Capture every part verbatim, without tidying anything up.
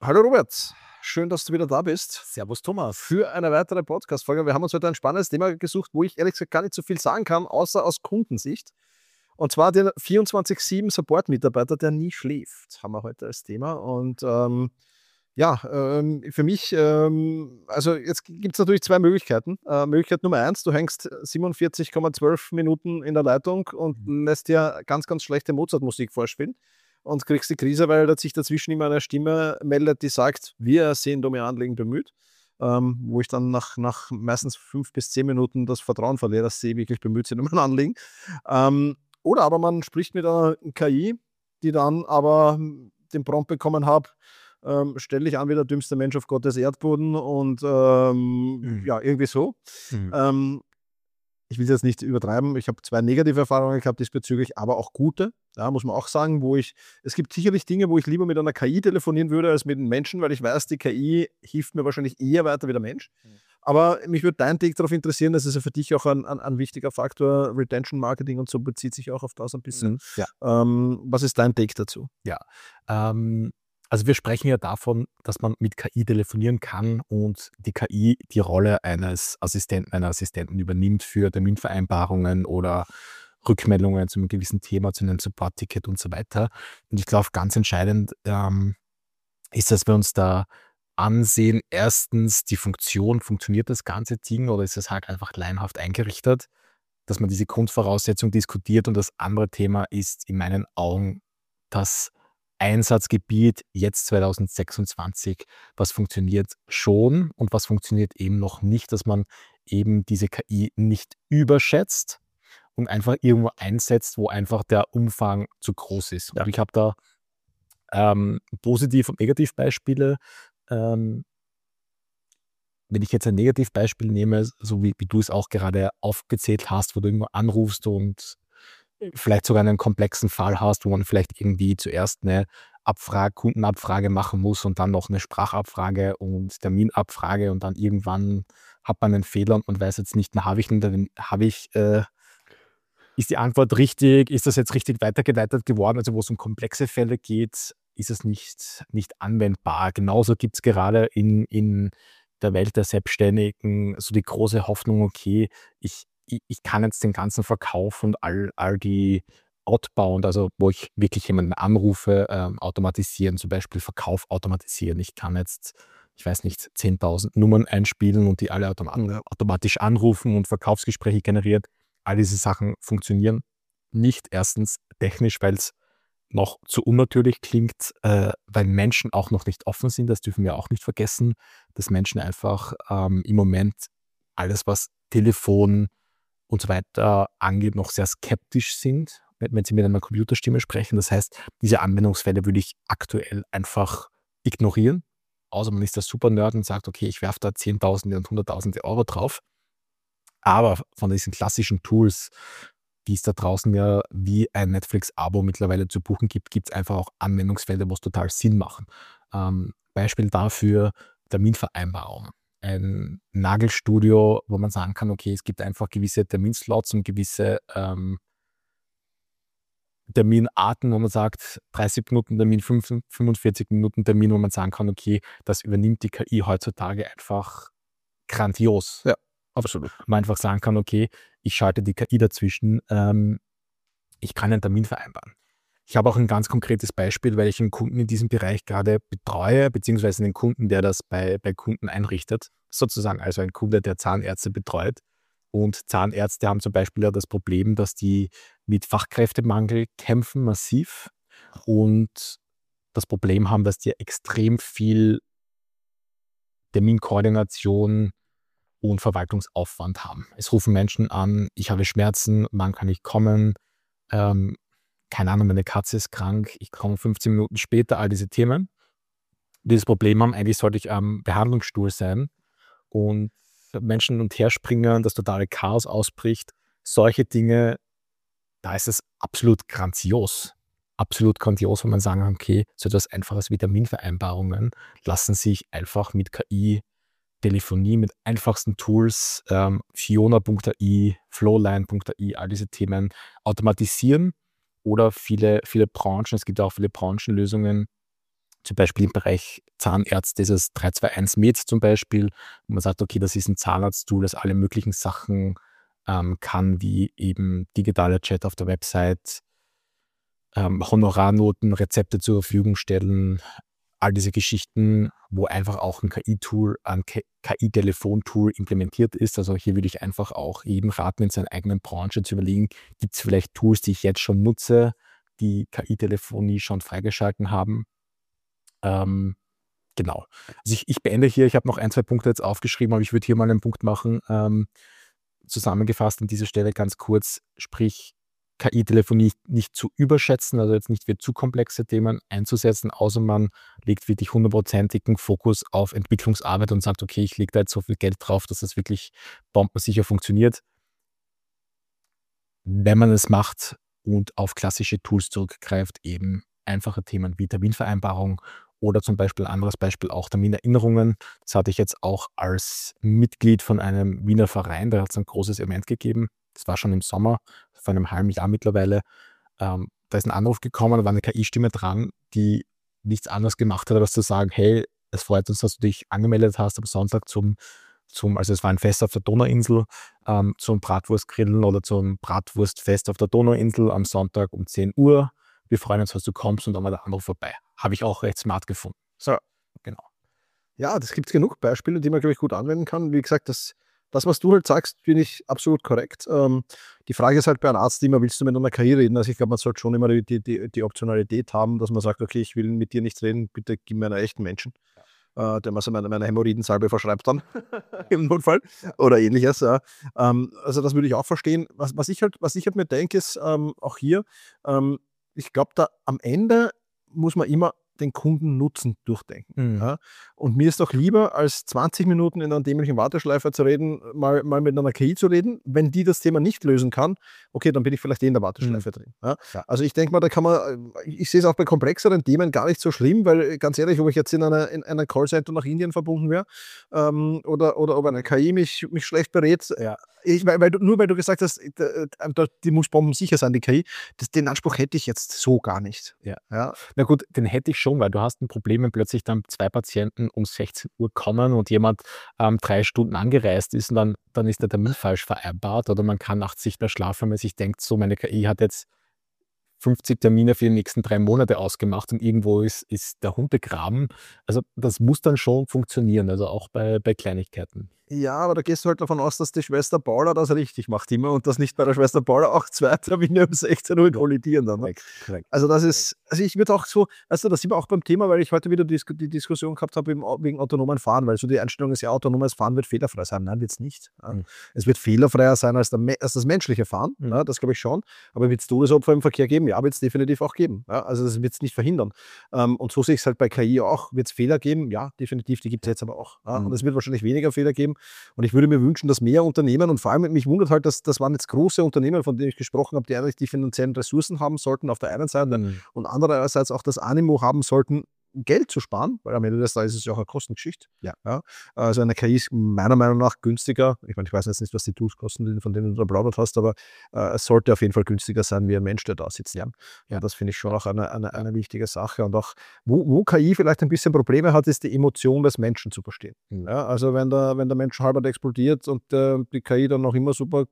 Hallo Robert, schön, dass du wieder da bist Servus Thomas. für eine weitere Podcast-Folge. Wir haben uns heute ein spannendes Thema gesucht, wo ich ehrlich gesagt gar nicht so viel sagen kann, außer aus Kundensicht. Und zwar den vierundzwanzig sieben Support-Mitarbeiter, der nie schläft, haben wir heute als Thema. Und ähm, ja, ähm, für mich, ähm, also jetzt gibt es natürlich zwei Möglichkeiten. Äh, Möglichkeit Nummer eins, du hängst siebenundvierzig Komma zwölf Minuten in der Leitung und Mhm. lässt dir ganz, ganz schlechte Mozart-Musik vorspielen und kriegst die Krise, weil sich dazwischen immer eine Stimme meldet, die sagt, wir sind um Ihr Anliegen bemüht. Ähm, wo ich dann nach, nach meistens fünf bis zehn Minuten das Vertrauen verliere, dass sie wirklich bemüht sind um ein Anliegen. Ähm, oder aber man spricht mit einer K I, die dann aber den Prompt bekommen hat, ähm, stell dich an wie der dümmste Mensch auf Gottes Erdboden und ähm, Mhm. ja, irgendwie so. Mhm. Ähm, ich will es jetzt nicht übertreiben. Ich habe zwei negative Erfahrungen gehabt diesbezüglich, aber auch gute. Ja, muss man auch sagen, wo ich, es gibt sicherlich Dinge, wo ich lieber mit einer K I telefonieren würde als mit einem Menschen, weil ich weiß, die K I hilft mir wahrscheinlich eher weiter wie der Mensch. Aber mich würde dein Take darauf interessieren, das ist ja für dich auch ein, ein, ein wichtiger Faktor, Retention Marketing und so bezieht sich auch auf das ein bisschen. Mhm. Ja, Ähm, was ist dein Take dazu? ja. Ähm, also wir sprechen ja davon, dass man mit K I telefonieren kann und die K I die Rolle eines Assistenten, einer Assistenten übernimmt für Terminvereinbarungen oder Rückmeldungen zu einem gewissen Thema, zu einem Support-Ticket und so weiter. Und ich glaube, ganz entscheidend ähm, ist, dass wir uns da ansehen, erstens die Funktion, funktioniert das ganze Ding oder ist es halt einfach laienhaft eingerichtet, dass man diese Grundvoraussetzung diskutiert. Und das andere Thema ist in meinen Augen das Einsatzgebiet jetzt zwanzig sechsundzwanzig. Was funktioniert schon und was funktioniert eben noch nicht, dass man eben diese K I nicht überschätzt und einfach irgendwo einsetzt, wo einfach der Umfang zu groß ist. Ja. Und ich habe da ähm, Positiv- und Negativbeispiele. Ähm, wenn ich jetzt ein Negativbeispiel nehme, so wie, wie du es auch gerade aufgezählt hast, wo du irgendwo anrufst und vielleicht sogar einen komplexen Fall hast, wo man vielleicht irgendwie zuerst eine Abfrage, Kundenabfrage machen muss und dann noch eine Sprachabfrage und Terminabfrage und dann irgendwann hat man einen Fehler und man weiß jetzt nicht, na, habe ich, denn- habe ich äh, ist die Antwort richtig? Ist das jetzt richtig weitergeleitet geworden? Also wo es um komplexe Fälle geht, ist es nicht, nicht anwendbar. Genauso gibt es gerade in, in der Welt der Selbstständigen so die große Hoffnung, okay, ich, ich, ich kann jetzt den ganzen Verkauf und all, all die Outbound, also wo ich wirklich jemanden anrufe, ähm, automatisieren, zum Beispiel Verkauf automatisieren. Ich kann jetzt, ich weiß nicht, zehntausend Nummern einspielen und die alle automat Ja. automatisch anrufen und Verkaufsgespräche generieren. All diese Sachen funktionieren nicht. Erstens technisch, weil es noch zu unnatürlich klingt, äh, weil Menschen auch noch nicht offen sind. Das dürfen wir auch nicht vergessen, dass Menschen einfach ähm, im Moment alles, was Telefon und so weiter angeht, noch sehr skeptisch sind, wenn, wenn sie mit einer Computerstimme sprechen. Das heißt, diese Anwendungsfälle würde ich aktuell einfach ignorieren. Außer man ist der Super-Nerd und sagt, okay, ich werfe da Zehntausende und Hunderttausende Euro drauf. Aber von diesen klassischen Tools, die es da draußen ja wie ein Netflix-Abo mittlerweile zu buchen gibt, gibt es einfach auch Anwendungsfelder, wo es total Sinn machen. Ähm, Beispiel dafür Terminvereinbarung. Ein Nagelstudio, wo man sagen kann, okay, es gibt einfach gewisse Terminslots und gewisse ähm, Terminarten, wo man sagt, dreißig Minuten Termin, fünfundvierzig Minuten Termin, wo man sagen kann, okay, das übernimmt die K I heutzutage einfach grandios. Ja, absolut. Man einfach sagen kann, okay, ich schalte die K I dazwischen, ähm, ich kann einen Termin vereinbaren. Ich habe auch ein ganz konkretes Beispiel, weil ich einen Kunden in diesem Bereich gerade betreue, beziehungsweise einen Kunden, der das bei, bei Kunden einrichtet, sozusagen also ein Kunde, der Zahnärzte betreut. Und Zahnärzte haben zum Beispiel ja das Problem, dass die mit Fachkräftemangel kämpfen, massiv. Und das Problem haben, dass die extrem viel Terminkoordination und Verwaltungsaufwand haben. Es rufen Menschen an, ich habe Schmerzen, wann kann ich kommen? Ähm, keine Ahnung, meine Katze ist krank, ich komme fünfzehn Minuten später, all diese Themen. Dieses Problem haben, eigentlich sollte ich am Behandlungsstuhl sein und Menschen hin und her springen, das totale Chaos ausbricht. Solche Dinge, da ist es absolut grandios. Absolut grandios, wenn man sagen kann, okay, so etwas Einfaches wie Terminvereinbarungen lassen sich einfach mit K I Telefonie mit einfachsten Tools, ähm, Fiona Punkt A I, Flowline Punkt A I, all diese Themen automatisieren oder viele, viele Branchen, es gibt auch viele Branchenlösungen, zum Beispiel im Bereich Zahnärzte ist es drei zwei eins Med zum Beispiel, wo man sagt, okay, das ist ein Zahnarzttool, das alle möglichen Sachen ähm, kann, wie eben digitaler Chat auf der Website, ähm, Honorarnoten, Rezepte zur Verfügung stellen, all diese Geschichten, wo einfach auch ein K I-Tool, ein K I-Telefontool implementiert ist. Also hier würde ich einfach auch jedem raten, in seiner eigenen Branche zu überlegen, gibt es vielleicht Tools, die ich jetzt schon nutze, die K I-Telefonie schon freigeschalten haben. Ähm, genau. Also ich, ich beende hier, ich habe noch ein, zwei Punkte jetzt aufgeschrieben, aber ich würde hier mal einen Punkt machen. Ähm, zusammengefasst an dieser Stelle ganz kurz, sprich K I-Telefonie nicht zu überschätzen, also jetzt nicht für zu komplexe Themen einzusetzen, außer man legt wirklich hundertprozentigen Fokus auf Entwicklungsarbeit und sagt, okay, ich lege da jetzt so viel Geld drauf, dass das wirklich bombensicher funktioniert. Wenn man es macht und auf klassische Tools zurückgreift, eben einfache Themen wie Terminvereinbarung oder zum Beispiel ein anderes Beispiel auch Terminerinnerungen. Das hatte ich jetzt auch als Mitglied von einem Wiener Verein, da hat es ein großes Event gegeben. Das war schon im Sommer, vor einem halben Jahr mittlerweile. Ähm, da ist ein Anruf gekommen, da war eine K I-Stimme dran, die nichts anderes gemacht hat, als zu sagen, hey, es freut uns, dass du dich angemeldet hast am Sonntag zum, zum also es war ein Fest auf der Donauinsel, ähm, zum Bratwurstgrillen oder zum Bratwurstfest auf der Donauinsel am Sonntag um zehn Uhr. Wir freuen uns, dass du kommst, und dann war der Anruf vorbei. Habe ich auch recht smart gefunden. So, genau. Ja, das gibt es genug Beispiele, die man, glaube ich, gut anwenden kann. Wie gesagt, das, das was du halt sagst, finde ich absolut korrekt. Ähm, die Frage ist halt bei einem Arzt immer, willst du mit einer K I reden? Also ich glaube, man sollte schon immer die, die, die Optionalität haben, dass man sagt, okay, ich will mit dir nicht reden, bitte gib mir einen echten Menschen, ja. äh, der mir so meine, meine Hämorrhoidensalbe verschreibt dann, im Notfall, ja. Oder ähnliches. Ja. Ähm, also das würde ich auch verstehen. Was, was, ich, halt, was ich halt mir denke, ist ähm, auch hier, ähm, ich glaube, da am Ende muss man immer den Kundennutzen durchdenken. Mhm. Ja. Und mir ist doch lieber, als zwanzig Minuten in einer dämlichen Warteschleife zu reden, mal, mal mit einer K I zu reden. Wenn die das Thema nicht lösen kann, okay, dann bin ich vielleicht eh in der Warteschleife Mhm. drin. Ja. Ja. Also ich denke mal, da kann man, ich sehe es auch bei komplexeren Themen gar nicht so schlimm, weil ganz ehrlich, ob ich jetzt in einer, in einer Callcenter nach Indien verbunden wäre ähm, oder, oder ob eine K I mich, mich schlecht berät, Ja. Ich, weil, weil du, nur weil du gesagt hast, die muss bombensicher sein, die K I, das, den Anspruch hätte ich jetzt so gar nicht. Ja. Ja. Na gut, den hätte ich schon, weil du hast ein Problem, wenn plötzlich dann zwei Patienten um sechzehn Uhr kommen und jemand ähm, drei Stunden angereist ist und dann, dann ist der Termin falsch vereinbart, oder man kann nachts nicht mehr schlafen, wenn man sich denkt, so, meine K I hat jetzt fünfzig Termine für die nächsten drei Monate ausgemacht und irgendwo ist, ist der Hund begraben. Also das muss dann schon funktionieren, also auch bei, bei Kleinigkeiten. Ja, aber da gehst du halt davon aus, dass die Schwester Paula das richtig macht immer und dass nicht bei der Schwester Paula auch zwei Termine um sechzehn Uhr kollidieren dann. Ne? Korrekt, korrekt. Also das ist, also ich würde auch so, weißt du, das sind wir auch beim Thema, weil ich heute wieder die, die Diskussion gehabt habe wegen autonomen Fahren, weil so die Einstellung ist ja, autonomes Fahren wird fehlerfrei sein. Nein, wird es nicht. Ja. Mhm. Es wird fehlerfreier sein als, der, als das menschliche Fahren, mhm. ja, das glaube ich schon, aber wird es Todesopfer im Verkehr geben? Ja, wird es definitiv auch geben. Ja. Also das wird es nicht verhindern. Ähm, und so sehe ich es halt bei K I auch. Wird es Fehler geben? Ja, definitiv, die gibt es jetzt aber auch. Ja. Mhm. Und es wird wahrscheinlich weniger Fehler geben. Und ich würde mir wünschen, dass mehr Unternehmen, und vor allem mich wundert halt, dass das waren jetzt große Unternehmen, von denen ich gesprochen habe, die eigentlich die finanziellen Ressourcen haben sollten auf der einen Seite, mhm. und andererseits auch das Animo haben sollten, Geld zu sparen, weil am Ende des Tages ist es ja auch eine Kostengeschichte. Ja. Ja. Also eine K I ist meiner Meinung nach günstiger. Ich meine, ich weiß jetzt nicht, was die Tools kosten, von denen du da plaudert hast, aber äh, es sollte auf jeden Fall günstiger sein, wie ein Mensch, der da sitzt. Ja, ja, das finde ich schon auch eine, eine, eine wichtige Sache. Und auch, wo, wo K I vielleicht ein bisschen Probleme hat, ist die Emotion des Menschen zu verstehen. Mhm. Ja, also wenn der, wenn der Mensch halbert explodiert und äh, die K I dann noch immer super,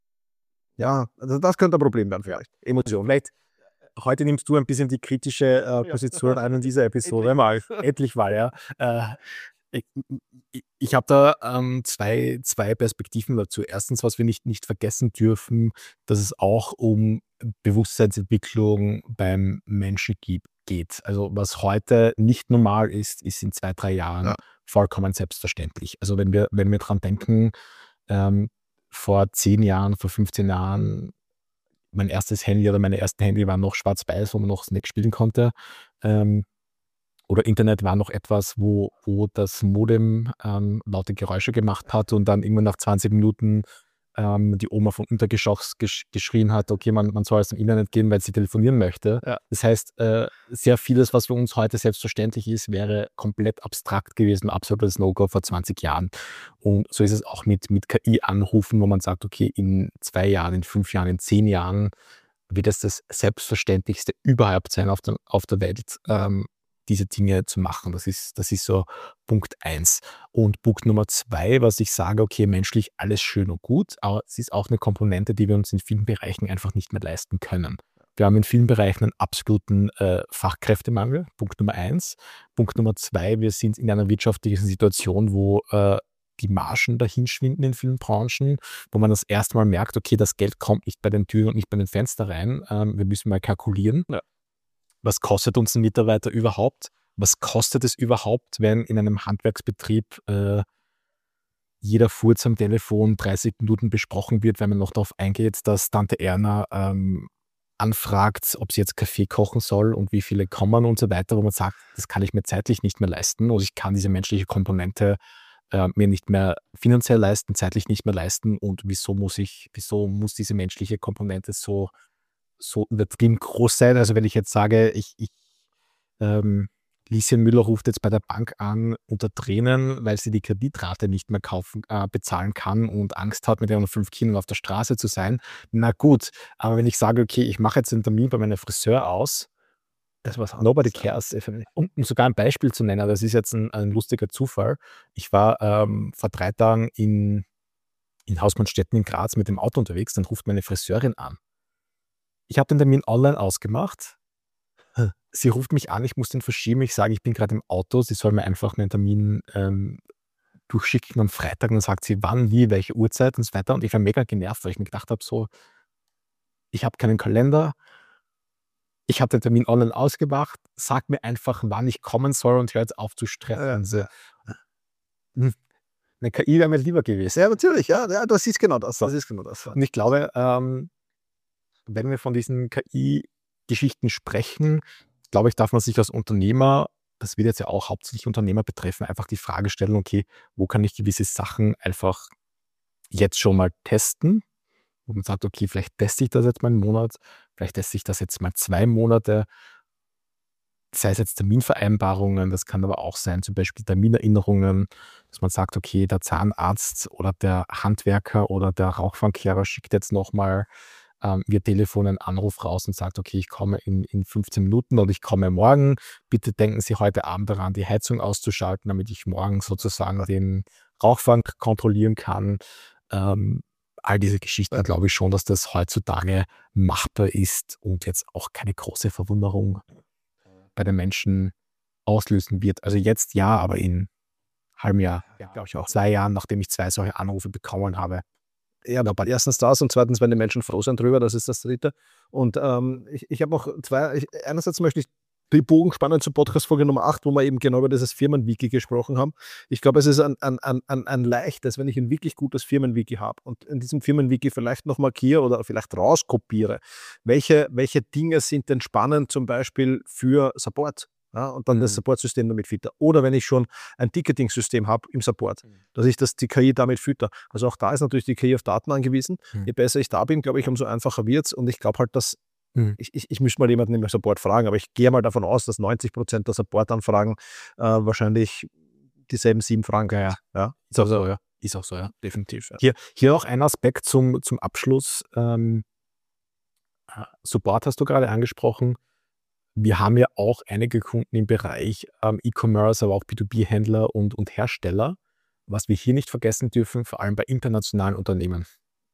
ja, also das könnte ein Problem werden vielleicht. Ja. Emotion. Vielleicht heute nimmst du ein bisschen die kritische äh, Position ein in dieser Episode. Mal endlich mal, ja. Äh, ich ich, ich habe da ähm, zwei, zwei Perspektiven dazu. Erstens, was wir nicht, nicht vergessen dürfen, dass es auch um Bewusstseinsentwicklung beim Menschen gibt, geht. Also was heute nicht normal ist, ist in zwei, drei Jahren ja. vollkommen selbstverständlich. Also wenn wir, wenn wir dran denken, ähm, vor zehn Jahren, vor fünfzehn Jahren, mein erstes Handy oder meine ersten Handy waren noch schwarz-weiß, wo man noch Snake spielen konnte. Ähm, oder Internet war noch etwas, wo, wo das Modem ähm, laute Geräusche gemacht hat und dann irgendwann nach zwanzig Minuten ähm, die Oma vom Untergeschoss gesch geschrien hat, okay, man, man soll jetzt im Internet gehen, weil sie telefonieren möchte. Ja. Das heißt, äh, sehr vieles, was für uns heute selbstverständlich ist, wäre komplett abstrakt gewesen, absolutes No-Go vor zwanzig Jahren. Und so ist es auch mit, mit K I-Anrufen, wo man sagt, okay, in zwei Jahren, in fünf Jahren, in zehn Jahren wird es das Selbstverständlichste überhaupt sein auf der, auf der Welt. Ähm, diese Dinge zu machen. Das ist, das ist so Punkt eins. Und Punkt Nummer zwei, was ich sage, okay, menschlich alles schön und gut, aber es ist auch eine Komponente, die wir uns in vielen Bereichen einfach nicht mehr leisten können. Wir haben in vielen Bereichen einen absoluten äh, Fachkräftemangel, Punkt Nummer eins. Punkt Nummer zwei, wir sind in einer wirtschaftlichen Situation, wo äh, die Margen dahinschwinden in vielen Branchen, wo man das erste Mal merkt, okay, das Geld kommt nicht bei den Türen und nicht bei den Fenstern rein. Ähm, wir müssen mal kalkulieren. Ja. Was kostet uns ein Mitarbeiter überhaupt? Was kostet es überhaupt, wenn in einem Handwerksbetrieb äh, jeder Furz am Telefon dreißig Minuten besprochen wird, wenn man noch darauf eingeht, dass Tante Erna ähm, anfragt, ob sie jetzt Kaffee kochen soll und wie viele kommen und so weiter, wo man sagt, das kann ich mir zeitlich nicht mehr leisten oder ich kann diese menschliche Komponente äh, mir nicht mehr finanziell leisten, zeitlich nicht mehr leisten und wieso muss ich, wieso muss diese menschliche Komponente so, so übertrieben groß sein? Also wenn ich jetzt sage, ich, ich ähm, Lieschen Müller ruft jetzt bei der Bank an unter Tränen, weil sie die Kreditrate nicht mehr kaufen, äh, bezahlen kann und Angst hat, mit ihren fünf Kindern auf der Straße zu sein. Na gut, aber wenn ich sage, okay, ich mache jetzt einen Termin bei meinem Friseur aus, das was nobody cares. Um, um sogar ein Beispiel zu nennen, das ist jetzt ein, ein lustiger Zufall. Ich war ähm, vor drei Tagen in, in Hausmannstetten in Graz mit dem Auto unterwegs, dann ruft meine Friseurin an. Ich habe den Termin online ausgemacht. Sie ruft mich an, ich muss den verschieben. Ich sage, ich bin gerade im Auto. Sie soll mir einfach einen Termin ähm, durchschicken am Freitag. Und dann sagt sie, wann, wie, welche Uhrzeit und so weiter. Und ich war mega genervt, weil ich mir gedacht habe, so, ich habe keinen Kalender. Ich habe den Termin online ausgemacht. Sag mir einfach, wann ich kommen soll und hör jetzt auf zu stressen. Ja. Hm. Eine K I wäre mir lieber gewesen. Ja, natürlich. Ja, ja, das ist genau das. Das ist genau das. Und ich glaube, ähm, wenn wir von diesen K I-Geschichten sprechen, glaube ich, darf man sich als Unternehmer, das wird jetzt ja auch hauptsächlich Unternehmer betreffen, einfach die Frage stellen, okay, wo kann ich gewisse Sachen einfach jetzt schon mal testen? Wo man sagt, okay, vielleicht teste ich das jetzt mal einen Monat, vielleicht teste ich das jetzt mal zwei Monate, sei es jetzt Terminvereinbarungen, das kann aber auch sein, zum Beispiel Terminerinnerungen, dass man sagt, okay, der Zahnarzt oder der Handwerker oder der Rauchfangkehrer schickt jetzt nochmal ähm, via Telefon einen Anruf raus und sagt, okay, ich komme in, in fünfzehn Minuten und ich komme morgen. Bitte denken Sie heute Abend daran, die Heizung auszuschalten, damit ich morgen sozusagen den Rauchfang kontrollieren kann. Ähm, all diese Geschichten, glaube ich schon, dass das heutzutage machbar ist und jetzt auch keine große Verwunderung bei den Menschen auslösen wird. Also jetzt ja, aber in einem halben Jahr, ja, glaube ich auch zwei Jahren, nachdem ich zwei solche Anrufe bekommen habe. Ja, aber erstens das und zweitens werden die Menschen froh sein drüber, das ist das Dritte. Und ähm, ich, ich habe noch zwei, ich, einerseits möchte ich die Bogen spannen zur Podcast-Folge Nummer acht, wo wir eben genau über dieses Firmenwiki gesprochen haben. Ich glaube, es ist ein, ein, ein, ein, ein leichtes, wenn ich ein wirklich gutes Firmenwiki habe und in diesem Firmenwiki vielleicht noch markiere oder vielleicht rauskopiere, welche, welche Dinge sind denn spannend zum Beispiel für Support. Ja, und dann mhm. das Support-System damit fütter. Oder wenn ich schon ein Ticketing-System habe im Support, mhm. dass ich das, die K I damit fütter. Also auch da ist natürlich die K I auf Daten angewiesen. Mhm. Je besser ich da bin, glaube ich, umso einfacher wird es. Und ich glaube halt, dass mhm. ich, ich, ich müsste mal jemanden im Support fragen, aber ich gehe mal davon aus, dass neunzig Prozent der Support-Anfragen äh, wahrscheinlich dieselben sieben Fragen sind. Ja, ja. Ist auch so, ja. Ist auch so, ja. Definitiv. Ja. Hier, hier auch ein Aspekt zum, zum Abschluss. Ähm, Support hast du gerade angesprochen. Wir haben ja auch einige Kunden im Bereich ähm, E-Commerce, aber auch B zwei B-Händler und, und Hersteller. Was wir hier nicht vergessen dürfen, vor allem bei internationalen Unternehmen.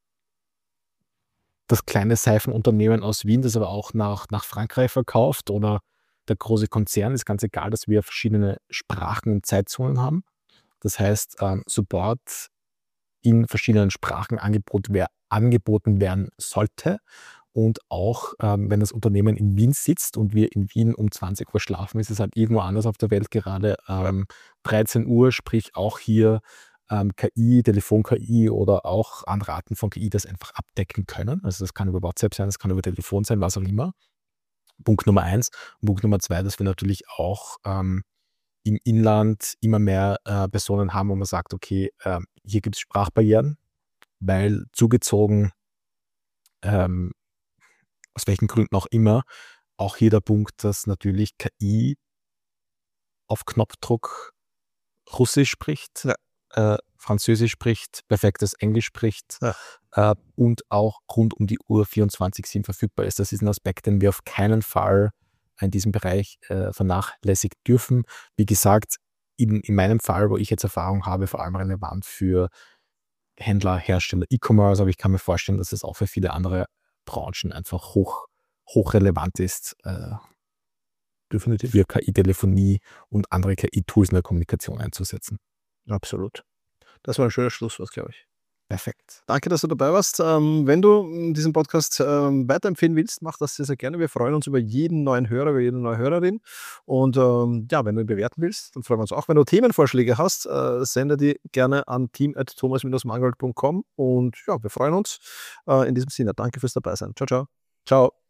Das kleine Seifenunternehmen aus Wien, das aber auch nach, nach Frankreich verkauft oder der große Konzern, ist ganz egal, dass wir verschiedene Sprachen und Zeitzonen haben. Das heißt, ähm, Support in verschiedenen Sprachen angebot, wer, angeboten werden sollte. Und auch, ähm, wenn das Unternehmen in Wien sitzt und wir in Wien um zwanzig Uhr schlafen, ist es halt irgendwo anders auf der Welt gerade ähm, dreizehn Uhr, sprich auch hier ähm, K I, Telefon-K I oder auch andere Arten von K I das einfach abdecken können. Also das kann über WhatsApp sein, das kann über Telefon sein, was auch immer. Punkt Nummer eins. Punkt Nummer zwei, dass wir natürlich auch ähm, im Inland immer mehr äh, Personen haben, wo man sagt, okay, äh, hier gibt es Sprachbarrieren, weil zugezogen ähm, aus welchen Gründen auch immer, auch hier der Punkt, dass natürlich K I auf Knopfdruck Russisch spricht, ja. äh, Französisch spricht, perfektes Englisch spricht ja. äh, und auch rund um die Uhr vierundzwanzig sieben verfügbar ist. Das ist ein Aspekt, den wir auf keinen Fall in diesem Bereich äh, vernachlässigt dürfen. Wie gesagt, in, in meinem Fall, wo ich jetzt Erfahrung habe, vor allem relevant für Händler, Hersteller, E-Commerce, aber ich kann mir vorstellen, dass es auch für viele andere Branchen einfach hoch, hochrelevant ist, äh, Definitiv. für K I-Telefonie und andere K I-Tools in der Kommunikation einzusetzen. Absolut. Das war ein schönes Schlusswort, glaube ich. Perfekt. Danke, dass du dabei warst. Ähm, wenn du diesen Podcast ähm, weiterempfehlen willst, mach das sehr, sehr gerne. Wir freuen uns über jeden neuen Hörer, über jede neue Hörerin. Und ähm, ja, wenn du ihn bewerten willst, dann freuen wir uns auch. Wenn du Themenvorschläge hast, äh, sende die gerne an team at thomas mangold punkt com. Und ja, wir freuen uns. Äh, in diesem Sinne, danke fürs Dabeisein. Ciao, ciao. Ciao.